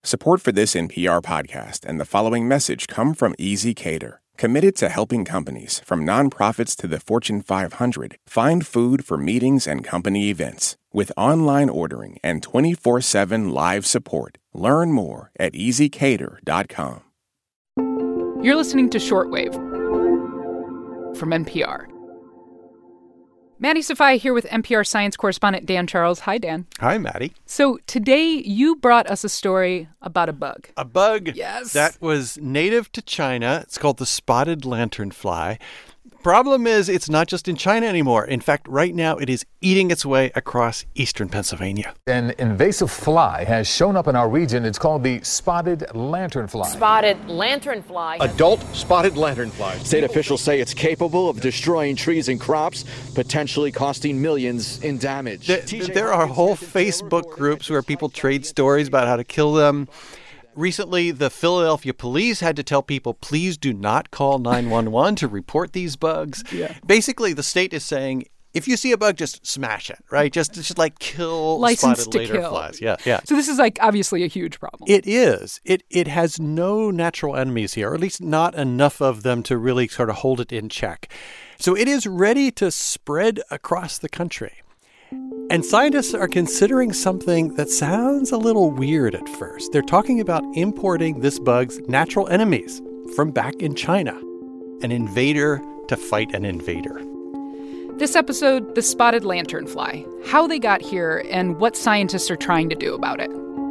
Support for this NPR podcast and the following message come from ezCater, committed to helping companies, from nonprofits to the Fortune 500, find food for meetings and company events. With online ordering and 24/7 live support. Learn more at ezCater.com. You're listening to Shortwave from NPR. Maddie Sofia here with NPR science correspondent Dan Charles. Hi, Dan. Hi, Maddie. So today you brought us a story about a bug. A bug Yes. that was native to China. It's called the spotted lanternfly. Problem is, it's not just in China anymore. In fact, right now, it is eating its way across eastern Pennsylvania. An invasive fly has shown up in our region. It's called the spotted lanternfly. Spotted lanternfly. Adult spotted lanternfly. State officials say it's capable of destroying trees and crops, potentially costing millions in damage. There are whole Facebook groups where people trade stories about how to kill them. Recently, the Philadelphia police had to tell people, please do not call 911 to report these bugs. Yeah. Basically, the state is saying, if you see a bug, just smash it, right? Just like kill License spotted to kill. lanternflies. Yeah. So this is obviously a huge problem. It is. It has no natural enemies here, or at least not enough of them to really sort of hold it in check. So it is ready to spread across the country. And scientists are considering something that sounds a little weird at first. They're talking about importing this bug's natural enemies from back in China, an invader to fight an invader. This episode, the spotted lanternfly, how they got here and what scientists are trying to do about it.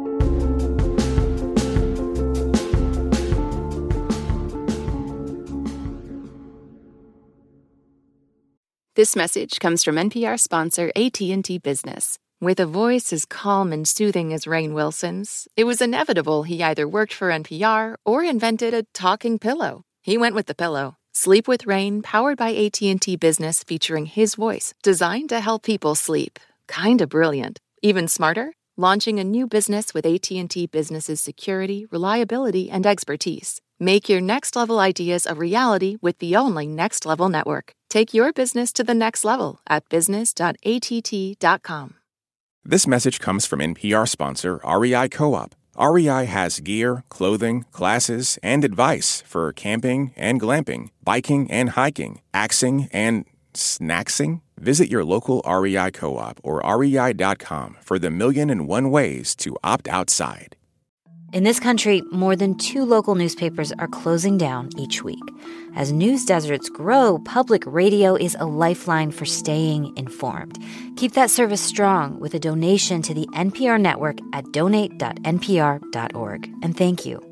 This message comes from NPR sponsor AT&T Business. With a voice as calm and soothing as Rainn Wilson's, it was inevitable he either worked for NPR or invented a talking pillow. He went with the pillow. Sleep with Rainn, powered by AT&T Business, featuring his voice, designed to help people sleep. Kinda brilliant. Even smarter? Launching a new business with AT&T Business's security, reliability, and expertise. Make your next-level ideas a reality with the only Next Level network. Take your business to the next level at business.att.com. This message comes from NPR sponsor REI Co-op. REI has gear, clothing, classes, and advice for camping and glamping, biking and hiking, axing and snacksing. Visit your local REI Co-op or rei.com for the 1,000,001 ways to opt outside. In this country, more than 2 local newspapers are closing down each week. As news deserts grow, public radio is a lifeline for staying informed. Keep that service strong with a donation to the NPR network at donate.npr.org. And thank you.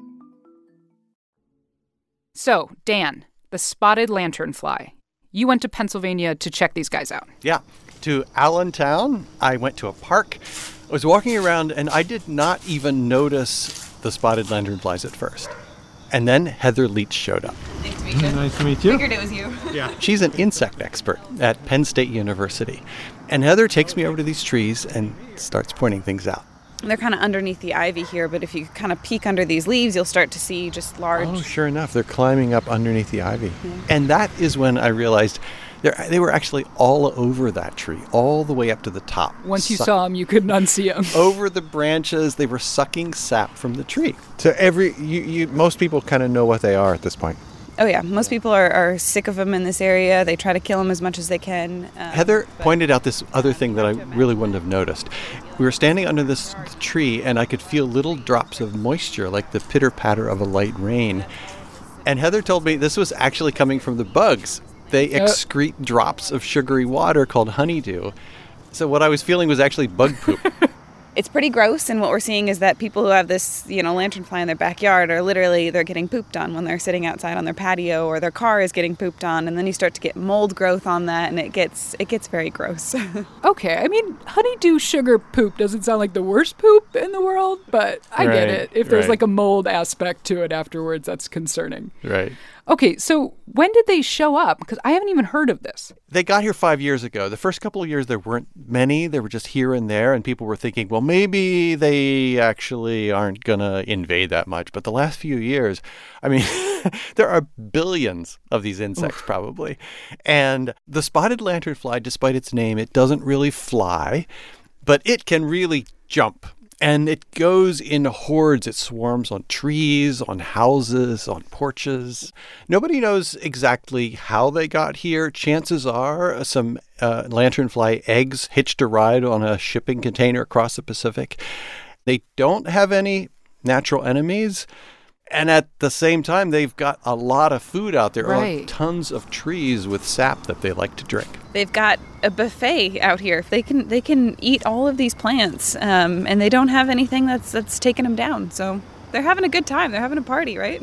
So, Dan, the spotted lanternfly. You went to Pennsylvania to check these guys out. Yeah, to Allentown. I went to a park. I was walking around, and I did not even notice the spotted lanternflies at first. And then Heather Leach showed up. Nice to meet you. Nice to meet you. Figured it was you. Yeah. She's an insect expert at Penn State University. And Heather takes me over to these trees and starts pointing things out. They're kind of underneath the ivy here, but if you kind of peek under these leaves, you'll start to see just large... Oh, sure enough. They're climbing up underneath the ivy. Yeah. And that is when I realized they were actually all over that tree, all the way up to the top. Once you saw them, you couldn't unsee them. Over the branches, they were sucking sap from the tree. So most people kind of know what they are at this point. Oh, yeah. Most people are sick of them in this area. They try to kill them as much as they can. Heather pointed out this other thing that I really wouldn't have noticed. We were standing under this tree, and I could feel little drops of moisture, like the pitter-patter of a light rain. And Heather told me this was actually coming from the bugs. They excrete drops of sugary water called honeydew. So what I was feeling was actually bug poop. It's pretty gross, and what we're seeing is that people who have this, lanternfly in their backyard are they're getting pooped on when they're sitting outside on their patio, or their car is getting pooped on, and then you start to get mold growth on that, and it gets very gross. Okay, I mean, honeydew sugar poop doesn't sound like the worst poop in the world, but I get it. If there's like a mold aspect to it afterwards, that's concerning. Right. Okay, so when did they show up? Because I haven't even heard of this. They got here 5 years ago. The first couple of years, there weren't many. They were just here and there, and people were thinking, well, maybe they actually aren't going to invade that much. But the last few years, I mean, there are billions of these insects probably. And the spotted lanternfly, despite its name, it doesn't really fly, but it can really jump. And it goes in hordes. It swarms on trees, on houses, on porches. Nobody knows exactly how they got here. Chances are some lanternfly eggs hitched a ride on a shipping container across the Pacific. They don't have any natural enemies. And at the same time, they've got a lot of food out there. Right. Tons of trees with sap that they like to drink. They've got a buffet out here. They can eat all of these plants, and they don't have anything that's taking them down. So they're having a good time. They're having a party, right?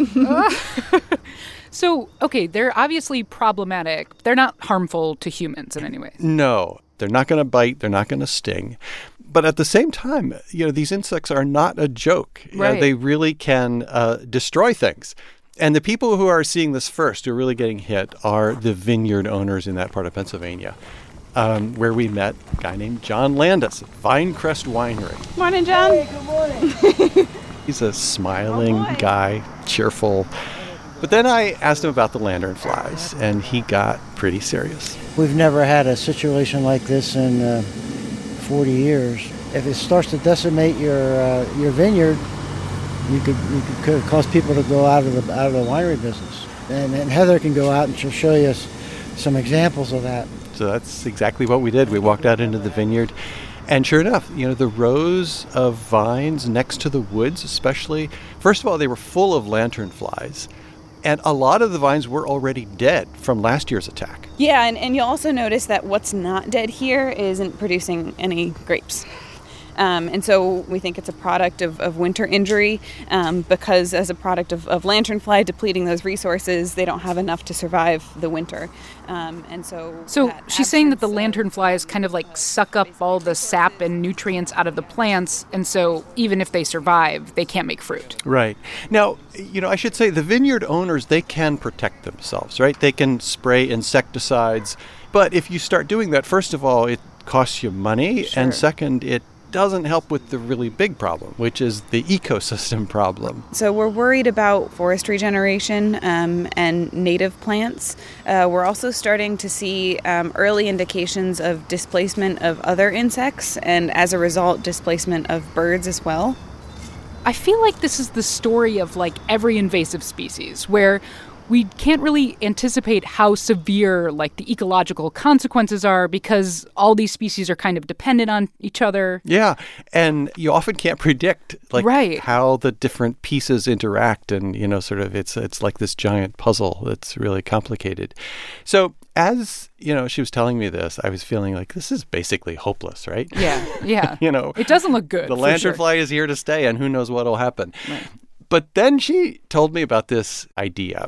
So, okay, they're obviously problematic. They're not harmful to humans in any way. No, they're not going to bite. They're not going to sting. But at the same time, these insects are not a joke. Right. They really can destroy things. And the people who are seeing this first, who are really getting hit, are the vineyard owners in that part of Pennsylvania, where we met a guy named John Landis at Vinecrest Winery. Morning, John. Hey, good morning. He's a smiling guy, cheerful. But then I asked him about the lanternflies, and he got pretty serious. We've never had a situation like this in 40 years. If it starts to decimate your vineyard, you could cause people to go out of the winery business. And Heather can go out and she'll show you some examples of that. So that's exactly what we did. We walked out into the vineyard, and sure enough, the rows of vines next to the woods, especially, first of all, they were full of lanternflies. And a lot of the vines were already dead from last year's attack. Yeah, and you'll also notice that what's not dead here isn't producing any grapes. And so we think it's a product of winter injury because as a product of lanternfly depleting those resources, they don't have enough to survive the winter. So she's saying that the lanternflies kind of like suck up all the sap and nutrients out of the plants. And so even if they survive, they can't make fruit. Right. Now, I should say the vineyard owners, they can protect themselves, right? They can spray insecticides. But if you start doing that, first of all, it costs you money. Sure. And second, it doesn't help with the really big problem, which is the ecosystem problem. So we're worried about forest regeneration and native plants. We're also starting to see early indications of displacement of other insects and as a result, displacement of birds as well. I feel like this is the story of like every invasive species where we can't really anticipate how severe like the ecological consequences are because all these species are kind of dependent on each other. Yeah, and you often can't predict how the different pieces interact, and it's like this giant puzzle that's really complicated. So as she was telling me this, I was feeling like this is basically hopeless, right? Yeah. It doesn't look good. The lanternfly is here to stay, and who knows what'll happen. Right. But then she told me about this idea.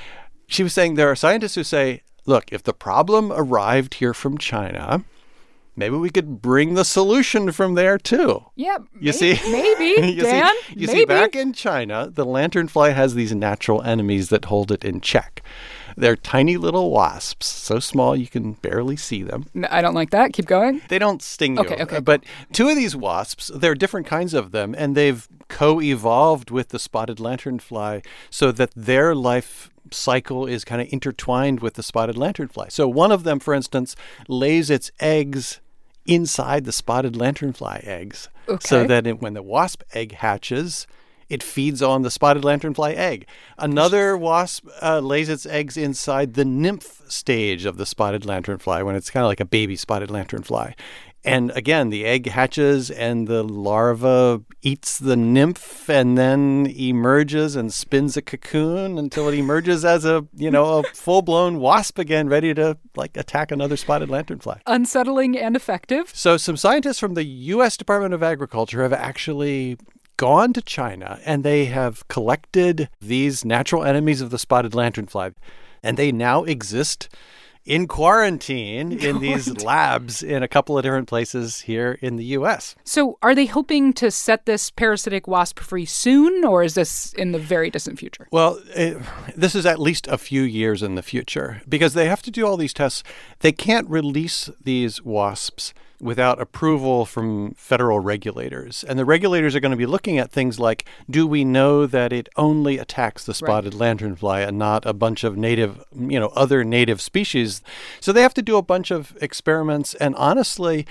She was saying there are scientists who say, look, if the problem arrived here from China, maybe we could bring the solution from there too. Yeah, see? Maybe, Dan, maybe. See, back in China, the lanternfly has these natural enemies that hold it in check. They're tiny little wasps, so small you can barely see them. No, I don't like that. Keep going. They don't sting you. Okay. But two of these wasps, there are different kinds of them, and they've co-evolved with the spotted lanternfly so that their life cycle is kind of intertwined with the spotted lanternfly. So one of them, for instance, lays its eggs inside the spotted lanternfly eggs. Okay. So that when the wasp egg hatches, it feeds on the spotted lanternfly egg. Another wasp lays its eggs inside the nymph stage of the spotted lanternfly when it's kind of like a baby spotted lanternfly. And again, the egg hatches and the larva eats the nymph and then emerges and spins a cocoon until it emerges as a full-blown wasp again, ready to attack another spotted lanternfly. Unsettling and effective. So some scientists from the U.S. Department of Agriculture have actually gone to China and they have collected these natural enemies of the spotted lanternfly, and they now exist in quarantine in these labs in a couple of different places here in the U.S. So are they hoping to set this parasitic wasp free soon, or is this in the very distant future? Well, this is at least a few years in the future because they have to do all these tests. They can't release these wasps without approval from federal regulators. And the regulators are going to be looking at things like, do we know that it only attacks the spotted lanternfly and not a bunch of other native species? So they have to do a bunch of experiments. And honestly,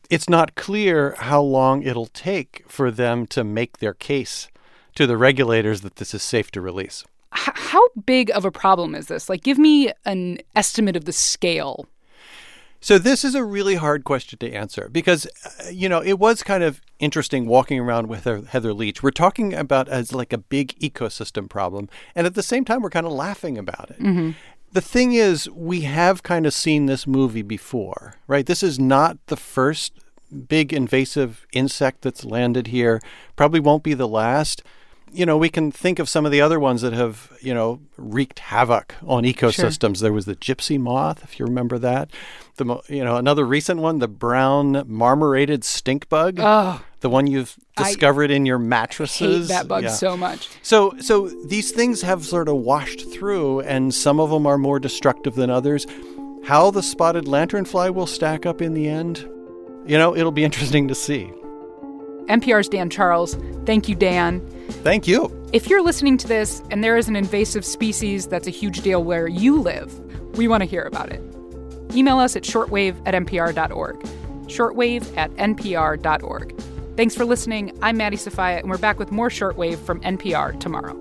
it's not clear how long it'll take for them to make their case to the regulators that this is safe to release. How big of a problem is this? Like, give me an estimate of the scale. So this is a really hard question to answer because, it was kind of interesting walking around with Heather Leach. We're talking about as like a big ecosystem problem. And at the same time, we're kind of laughing about it. Mm-hmm. The thing is, we have kind of seen this movie before, right? This is not the first big invasive insect that's landed here. Probably won't be the last. We can think of some of the other ones that have, wreaked havoc on ecosystems. Sure. There was the gypsy moth, if you remember that. Another recent one, the brown marmorated stink bug. Oh, the one you've discovered in your mattresses. I hate that bug so much. So these things have sort of washed through, and some of them are more destructive than others. How the spotted lanternfly will stack up in the end, it'll be interesting to see. NPR's Dan Charles. Thank you, Dan. Thank you. If you're listening to this and there is an invasive species that's a huge deal where you live, we want to hear about it. Email us at shortwave@npr.org. shortwave@npr.org. Thanks for listening. I'm Maddie Sofia, and we're back with more Shortwave from NPR tomorrow.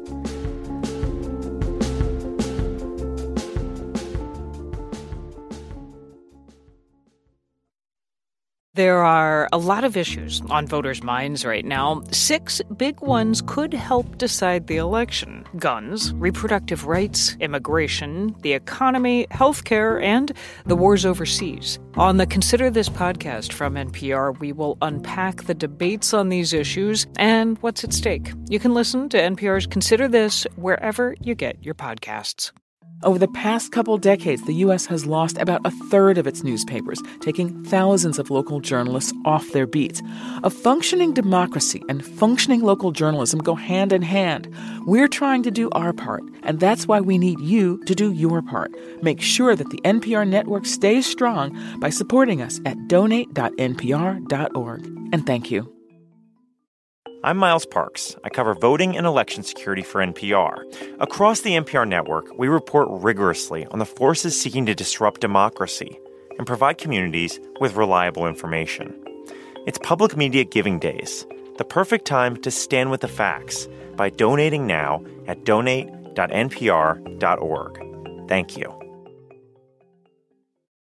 There are a lot of issues on voters' minds right now. 6 big ones could help decide the election: guns, reproductive rights, immigration, the economy, healthcare, and the wars overseas. On the Consider This podcast from NPR, we will unpack the debates on these issues and what's at stake. You can listen to NPR's Consider This wherever you get your podcasts. Over the past couple decades, the U.S. has lost about a third of its newspapers, taking thousands of local journalists off their beats. A functioning democracy and functioning local journalism go hand in hand. We're trying to do our part, and that's why we need you to do your part. Make sure that the NPR network stays strong by supporting us at donate.npr.org. And thank you. I'm Miles Parks. I cover voting and election security for NPR. Across the NPR network, we report rigorously on the forces seeking to disrupt democracy and provide communities with reliable information. It's Public Media Giving Days, the perfect time to stand with the facts by donating now at donate.npr.org. Thank you.